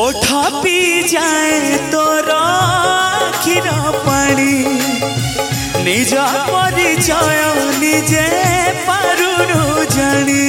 ओठा पी जाए तोर आखिर पानी निज परिचय निजे पारुनु जानी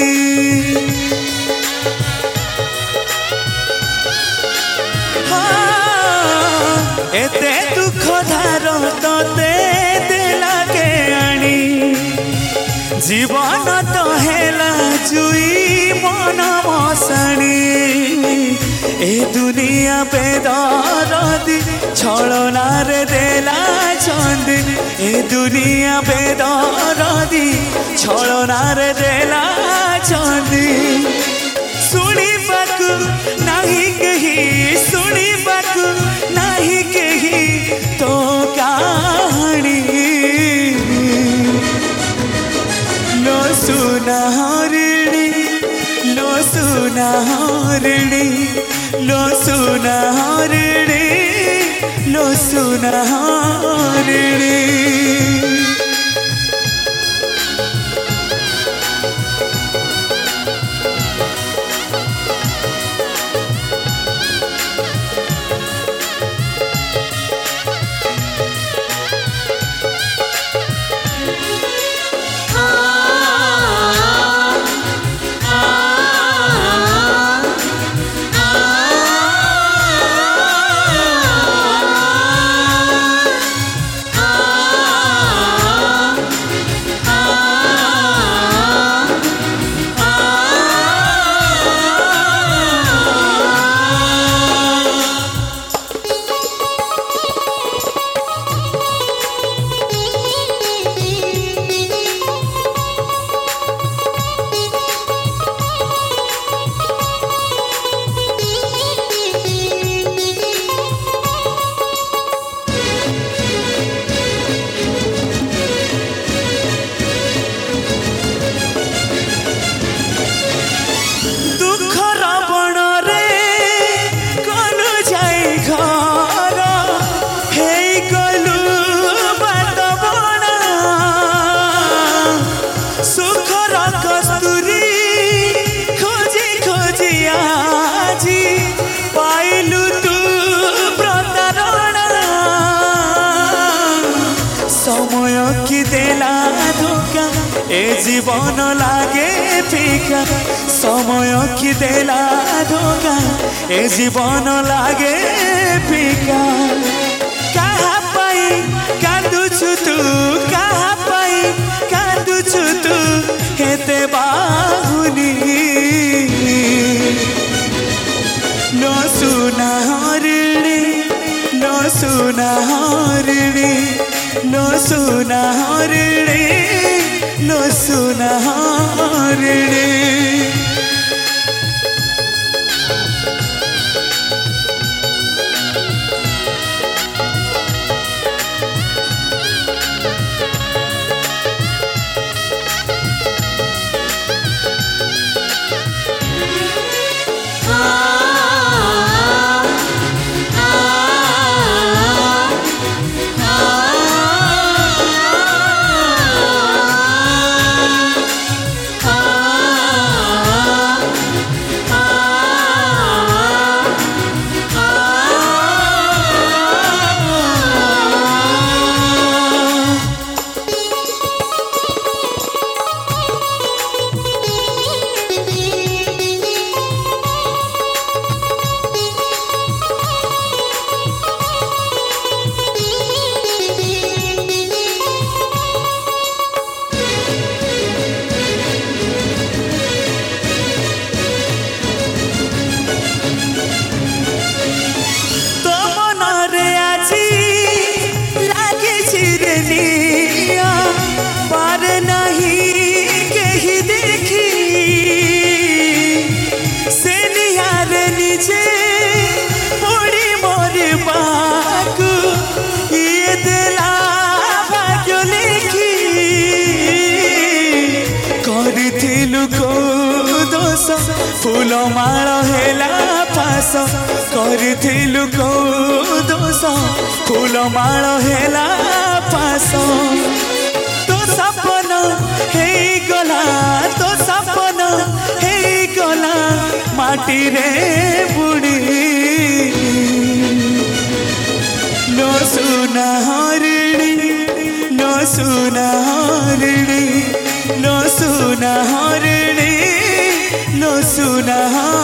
एते दुख धार तते देला के आनी जीवन तो हेला जुई मन मसाणी ए दुनिया बेदरदी छलनार देला चंदी ए दुनिया बेदरदी छलनार देला चंदी सुनिबाकु नाही कही सुनिबाकु नाही कही तो कहानी लो सुना हरिणी लो सुना हरिणी लो सुना हरिणी लो सुना हरिणी ए जीवन लागे फीका समय की देला धोखा ए जीवन लागे फीका कहा पाई कांदुछु तू कहा पाई कांदुछु तू हेते बाहुनी लो सुना हरिणी लो सुना हरिणी लो सुना हरिणी लो सुना हरिणी फूल माल हेला फास करथिलु को दोष फूल माल हेला फास तो सपन हे गला तो सपन हे गला माटी रे बुड़ी सुना हरिणी लो सुना हरिणी लो सुना हरिणी लो सुना